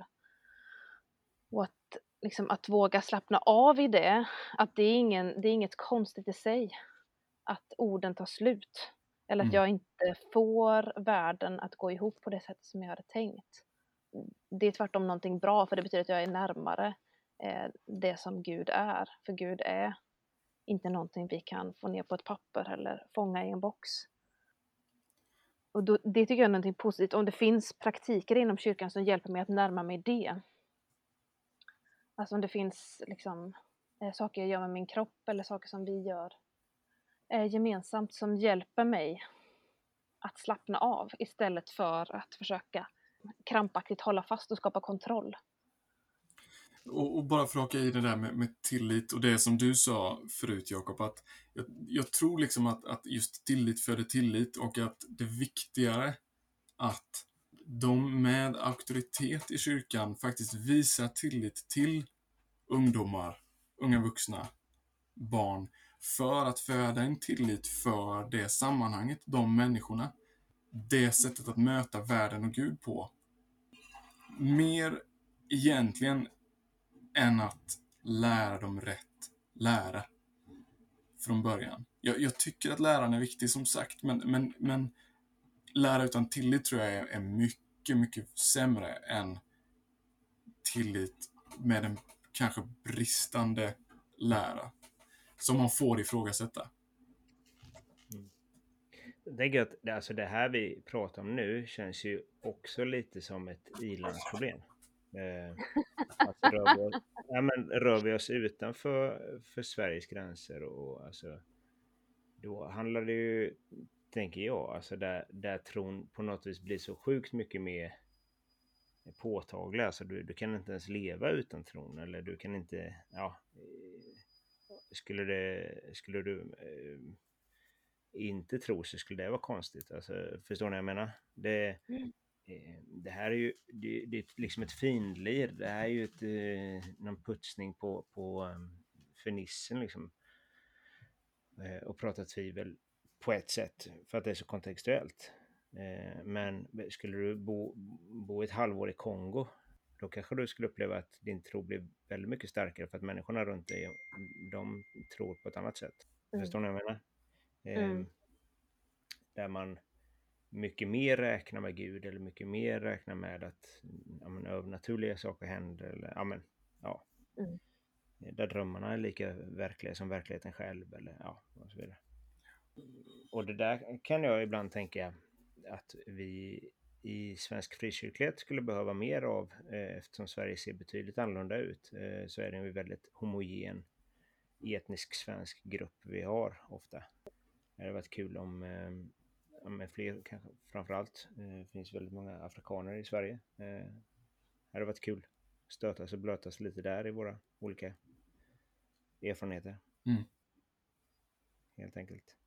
Och att, liksom, att våga slappna av i det, att det är, ingen, det är inget konstigt i sig att orden tar slut. Eller att Mm. jag inte får världen att gå ihop på det sätt som jag hade tänkt. Det är tvärtom någonting bra, för det betyder att jag är närmare eh, det som Gud är. För Gud är inte någonting vi kan få ner på ett papper eller fånga i en box. Och då, det tycker jag är någonting positivt. Om det finns praktiker inom kyrkan som hjälper mig att närma mig det. Alltså om det finns liksom, eh, saker jag gör med min kropp eller saker som vi gör eh, gemensamt som hjälper mig att slappna av istället för att försöka krampaktigt hålla fast och skapa kontroll. Och, och bara för att haka i det där med, med tillit och det som du sa förut Jakob, att jag, jag tror liksom att, att just tillit föder tillit och att det är viktigare att de med auktoritet i kyrkan faktiskt visar tillit till ungdomar, unga vuxna, barn, för att föda en tillit för det sammanhanget, de människorna, det sättet att möta världen och Gud på. Mer egentligen än att lära dem rätt lära. från början. Jag, jag tycker att läraren är viktig som sagt, men, men, men lära utan tillit tror jag är, är mycket, mycket sämre än tillit med en kanske bristande lära som man får ifrågasätta. Mm. Jag tänker att det, alltså det här vi pratar om nu känns ju också lite som ett ilandsproblem. Eh, alltså rör, vi oss, ja, men rör vi oss utanför för Sveriges gränser och alltså, då handlar det ju, tänker jag, alltså där, där tron på något vis blir så sjukt mycket mer påtaglig. Alltså du, du kan inte ens leva utan tron, eller du kan inte, ja, skulle det, skulle du eh, inte tro så skulle det vara konstigt. Alltså, förstår ni vad jag menar? Det, Mm. eh, det här är ju det, det är liksom ett finlir. Det här är ju ett, eh, någon putsning på, på um, fernissen liksom. Eh, och prata tvivel på ett sätt för att det är så kontextuellt. Eh, men skulle du bo, bo ett halvår i Kongo, då kanske du skulle uppleva att din tro blir väldigt mycket starkare för att människorna runt dig, de tror på ett annat sätt. Mm. Förstår ni vad jag menar? Eh, Mm. Där man mycket mer räknar med Gud eller mycket mer räknar med att ja, men, övernaturliga saker händer. Eller, ja, men, ja. Mm. Där drömmarna är lika verkliga som verkligheten själv. Eller, ja, och så vidare. Och det där kan jag ibland tänka att vi i svensk frikyrklighet skulle behöva mer av, eh, eftersom Sverige ser betydligt annorlunda ut. Eh, så är det en väldigt homogen etnisk svensk grupp vi har ofta. Det hade varit kul om eh, med fler, kanske framförallt. Det eh, finns väldigt många afrikaner i Sverige. Eh, det hade varit kul. Stötas och blötas lite där i våra olika erfarenheter. Mm. Helt enkelt.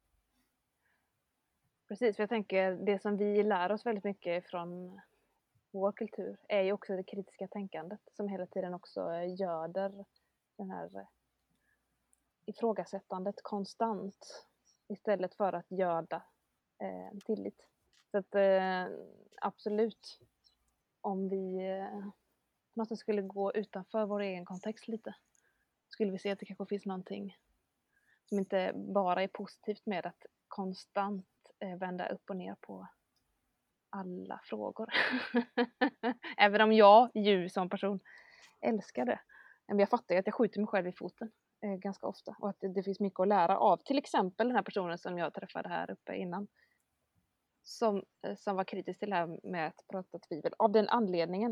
Precis, för jag tänker det som vi lär oss väldigt mycket från vår kultur är ju också det kritiska tänkandet som hela tiden också göder den här ifrågasättandet konstant istället för att göda eh, tillit. Så att eh, absolut, om vi eh, på något sätt skulle gå utanför vår egen kontext lite, skulle vi se att det kanske finns någonting som inte bara är positivt med att konstant eh, vända upp och ner på alla frågor. Även om jag ju som person älskar det. Men jag fattar ju att jag skjuter mig själv i foten eh, ganska ofta. Och att det, det finns mycket att lära av. Till exempel den här personen som jag träffade här uppe innan. Som, eh, som var kritisk till det här med att prata tvivel. Av den anledningen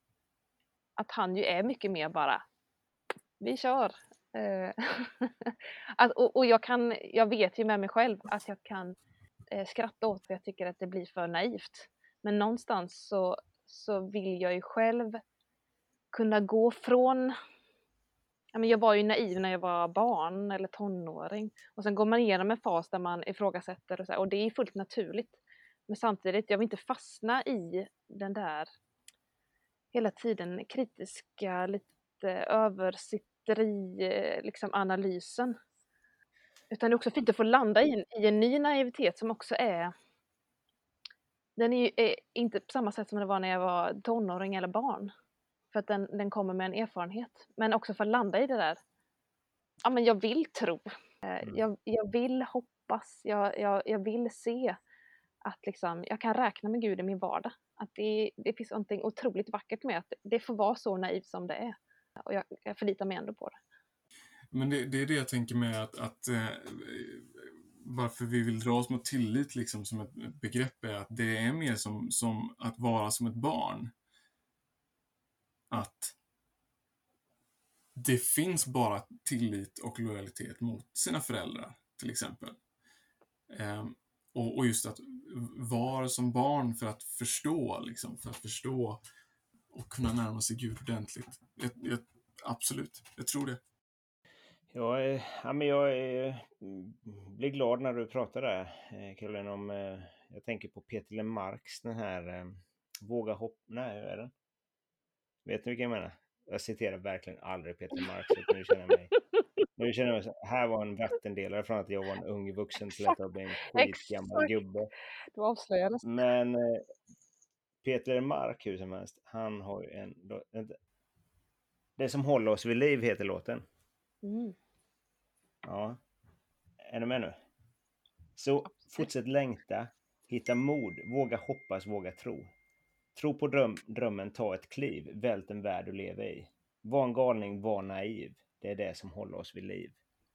att han ju är mycket mer bara vi kör. Eh, att, och och jag, kan, jag vet ju med mig själv att jag kan eh, skratta åt för jag tycker att det blir för naivt. Men någonstans så, så vill jag ju själv kunna gå från... Ja, men jag var ju naiv när jag var barn eller tonåring. Och sen går man igenom en fas där man ifrågasätter och, så här, och det är fullt naturligt. Men samtidigt, jag vill inte fastna i den där hela tiden kritiska, lite översitteri, liksom analysen. Utan det är också fint att få landa i en, i en ny naivitet som också är... Den är ju är inte på samma sätt som det var när jag var tonåring eller barn. För att den, den kommer med en erfarenhet. Men också för att landa i det där. Ja, men jag vill tro. Mm. Jag, jag vill hoppas. Jag, jag, jag vill se att liksom, jag kan räkna med Gud i min vardag. Att det, det finns någonting otroligt vackert med att det får vara så naivt som det är. Och jag, jag förlitar mig ändå på det. Men det, det är det jag tänker med att, att eh, varför vi vill dra oss mot tillit liksom, som ett begrepp är att det är mer som, som att vara som ett barn. Att det finns bara tillit och lojalitet mot sina föräldrar, till exempel. Eh, och, och just att vara som barn för att förstå, liksom, för att förstå och kunna närma sig Gud ordentligt. Jag, jag, absolut, jag tror det. Jag, är, ja, men jag är, blir glad när du pratar där, Caroline, om... Jag tänker på Peter Lemarks, den här Våga hoppa... Nej, hur är den? Vet ni vilken jag menar? Jag citerar verkligen aldrig Peter Lemark, så nu känner jag mig... Nu känner jag mig så, här var en vattendelare från att jag var en ung vuxen till att jag blev en skitgammal gubbe. Du avslöjades. Men eh, Peter Lemark, hur som helst, han har ju en... Det som håller oss vid liv heter låten. Mm. Ja. är ni med nu? Så fortsätt längta, hitta mod, våga hoppas, våga tro. Tro på dröm, drömmen, ta ett kliv, vält en värld du lever i. Var en galning, var naiv. Det är det som håller oss vid liv.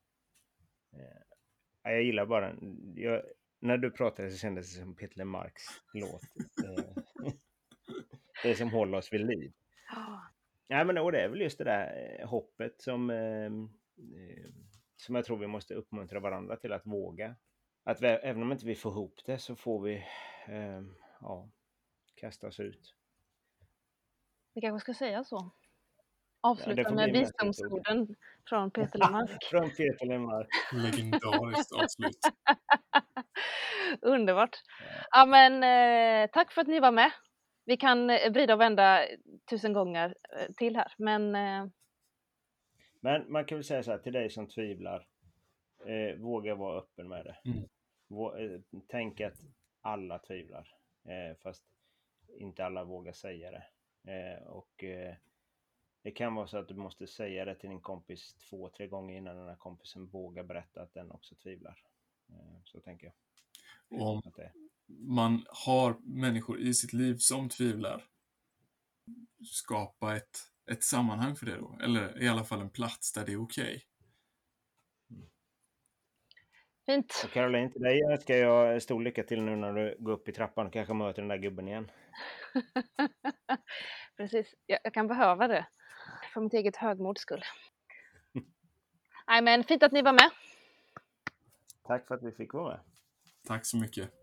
Eh, jag gillar bara den. Jag, när du pratade så kändes det som Peter Lemarks låt. Eh, det som håller oss vid liv. Ja, men och det är väl just det där eh, hoppet som, eh, eh, som jag tror vi måste uppmuntra varandra till att våga. Att vi, även om inte vi får ihop det så får vi eh, ja, kasta oss ut. Vi kanske ska säga så. Ja, Avsluta det får med bli mötesord. visdomsorden från Peter Lemark. Från Peter Lemark. Legendariskt avslut. Underbart. Ja, men eh, tack för att ni var med. Vi kan eh, vrida och vända tusen gånger eh, till här, men eh, Men man kan väl säga så här till dig som tvivlar. Eh, våga vara öppen med det. Mm. Vå, eh, tänk att alla tvivlar. Eh, fast inte alla vågar säga det. Eh, och eh, det kan vara så att du måste säga det till din kompis två, tre gånger innan den här kompisen vågar berätta att den också tvivlar. Eh, så tänker jag. Om Att det. man har människor i sitt liv som tvivlar, skapa ett, ett sammanhang för det då. Eller i alla fall en plats där det är okej. fint. Och Caroline, till dig önskar jag stor lycka till nu när du går upp i trappan och kanske möter den där gubben igen. Precis, jag, jag kan behöva det. För mitt eget högmods skull. Nej, men fint att ni var med. Tack för att vi fick vara med. Tack så mycket.